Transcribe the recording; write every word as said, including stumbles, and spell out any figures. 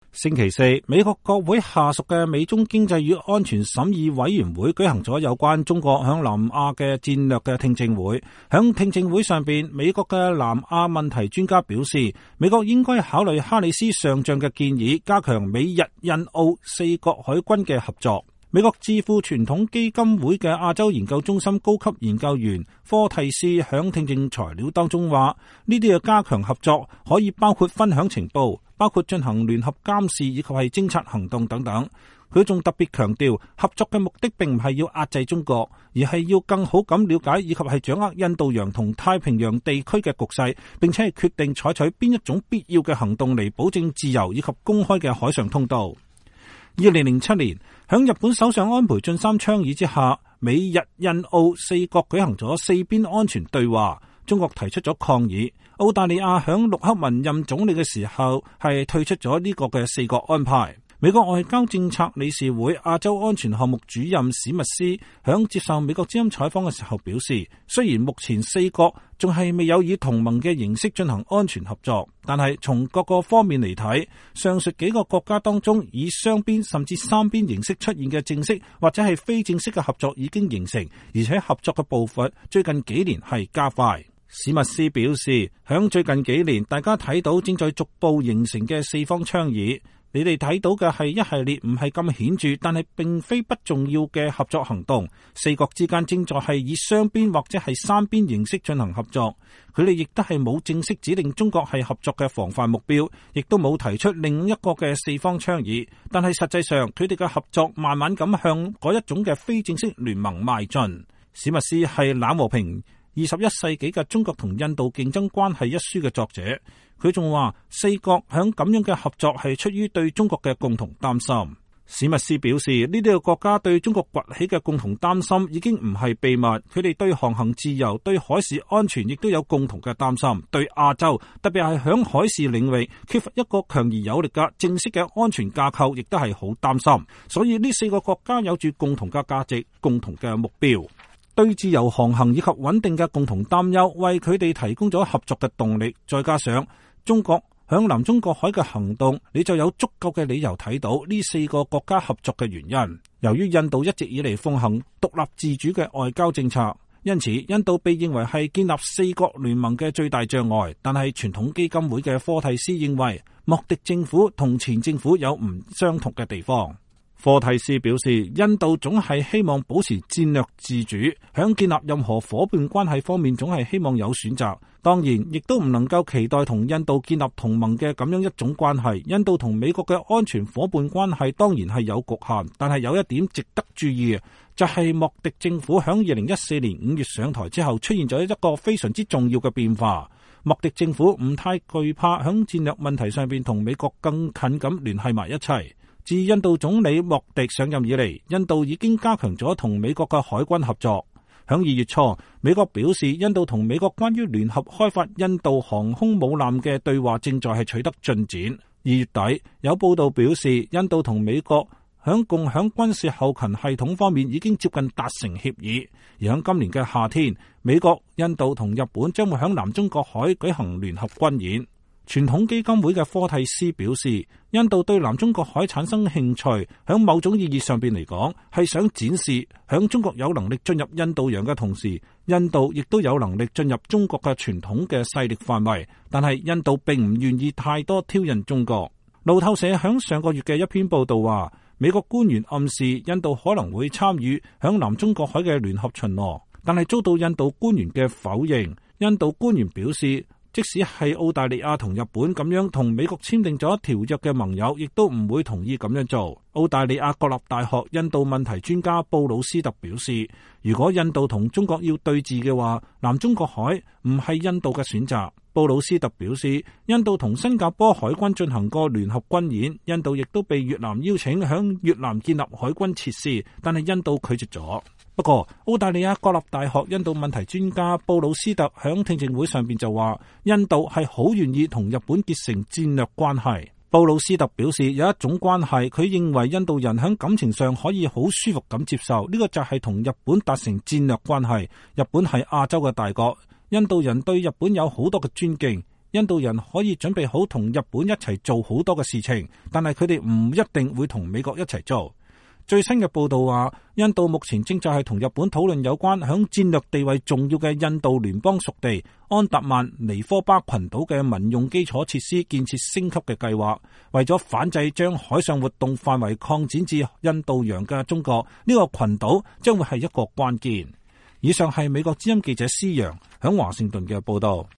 星期四，美國國會下屬嘅美中經濟與安全審議委員會舉行咗有關中國響南亞嘅戰略嘅聽證會。響聽證會上邊，美國嘅南亞問題專家表示，美國應該考慮哈里斯上將嘅建議，加強美日印澳四國海軍嘅合作。美國智庫傳統基金會嘅亞洲研究中心高級研究員科蒂斯響聽證材料當中話，呢啲嘅加強合作可以包括分享情報，包括進行聯合監視以及係偵察行動等等。佢仲特別強調，合作嘅目的並唔係要壓制中國，而係要更好咁了解以及係掌握印度洋同太平洋地區嘅局勢，並且係決定採取邊一種必要嘅行動嚟保證自由以及公開嘅海上通道。二零零七年，響日本首相安倍晉三倡議之下，美日印澳四國舉行咗四邊安全對話。中國提出咗抗議，澳大利亞響陸克文任總理嘅時候係退出咗呢個嘅四國安排。美國外交政策理事會亞洲安全項目主任史密斯響接受美國之音採訪嘅時候表示，雖然目前四國仲係未有以同盟嘅形式進行安全合作，但係從各個方面嚟睇，上述幾個國家當中以雙邊甚至三邊形式出現嘅正式或者係非正式嘅合作已經形成，而且合作嘅步伐最近幾年係加快。史密斯表示，響最近幾年大家睇到正在逐步形成嘅四方倡議，你哋睇到嘅係一系列唔係咁顯著，但係並非不重要嘅合作行動。四國之間正在係以雙邊或者係三邊形式進行合作。佢哋亦都係冇正式指定中國係合作嘅防範目標，亦都冇提出另一個嘅四方倡議。但係實際上，佢哋嘅合作慢慢咁向嗰一種嘅非正式聯盟邁進。史密斯係冷和平二十一世紀嘅中國同印度競爭關係一書嘅作者。佢仲話，四國響咁樣嘅合作係出於對中國嘅共同擔心。史密斯表示，呢啲嘅國家對中國崛起嘅共同擔心已經唔係秘密，佢哋對航行自由、對海事安全亦都有共同嘅擔心，對亞洲特別係響海事領域缺乏一個強而有力嘅正式嘅安全架構，亦都係好擔心。所以呢四個國家有住共同嘅價值、共同嘅目標。對自由航行以及穩定嘅共同擔憂，為佢哋提供咗合作嘅動力。再加上中國響南中國海嘅行動，你就有足夠嘅理由睇到呢四個國家合作嘅原因。由於印度一直以嚟奉行獨立自主嘅外交政策，因此印度被認為係建立四國聯盟嘅最大障礙。但係傳統基金會嘅科蒂斯認為，莫迪政府同前政府有唔相同嘅地方。科蒂斯表示，印度總係希望保持戰略自主，響建立任何伙伴關係方面總係希望有選擇。當然，亦都唔能夠期待同印度建立同盟嘅咁樣一種關係。印度同美國嘅安全伙伴關係當然係有局限，但係有一點值得注意，就係莫迪政府響二零一四年五月上台之後，出現咗一個非常之重要嘅變化。莫迪政府唔太懼怕響戰略問題上邊同美國更近咁聯繫埋一齊。自印度總理莫迪上任以嚟，印度已經加強咗同美國嘅海軍合作。響二月初，美國表示印度同美國關於聯合開發印度航空母艦嘅對話正在係取得進展。二月底，有報道表示印度同美國響共享軍事後勤系統方面已經接近達成協議。而響今年嘅夏天，美國、印度同日本將會響南中國海舉行聯合軍演。傳統基金會嘅科蒂斯表示，印度對南中國海產生興趣，響某種意義上邊嚟講，係想展示響中國有能力進入印度洋嘅同時，印度亦都有能力進入中國嘅傳統嘅勢力範圍。但係印度並唔願意太多挑釁中國。路透社響上個月嘅一篇報道話，美國官員暗示印度可能會參與響南中國海嘅聯合巡邏，但係遭到印度官員嘅否認。印度官員表示，即使係澳大利亞同日本咁樣同美國簽訂咗條約嘅盟友，亦都唔會同意咁樣做。澳大利亞國立大學印度問題專家布魯斯特表示，如果印度同中國要對峙嘅話，南中國海唔係印度嘅選擇。布魯斯特表示，印度同新加坡海軍進行過聯合軍演，印度亦都被越南邀請響越南建立海軍設施，但係印度拒絕咗。不過，澳大利亞國立大學印度問題專家布魯斯特響聽證會上邊就話，印度係好願意同日本結成戰略關係。布魯斯特表示，有一種關係，佢認為印度人響感情上可以好舒服咁接受，呢個就係同日本達成戰略關係。日本係亞洲嘅大國，印度人對日本有好多嘅尊敬， 印度人可以準備好同日本一齊做好多嘅事情，但係佢哋唔一定會同美國一齊做。最新嘅報道話，印度目前正在係同日本討論有關響戰略地位重要嘅印度聯邦屬地安達曼尼科巴群島嘅民用基礎設施建設升級嘅計劃。為咗反制將海上活動範圍擴展至印度洋嘅中國，呢個群島將會係一個關鍵。以上係美國之音記者施洋響華盛頓嘅報道。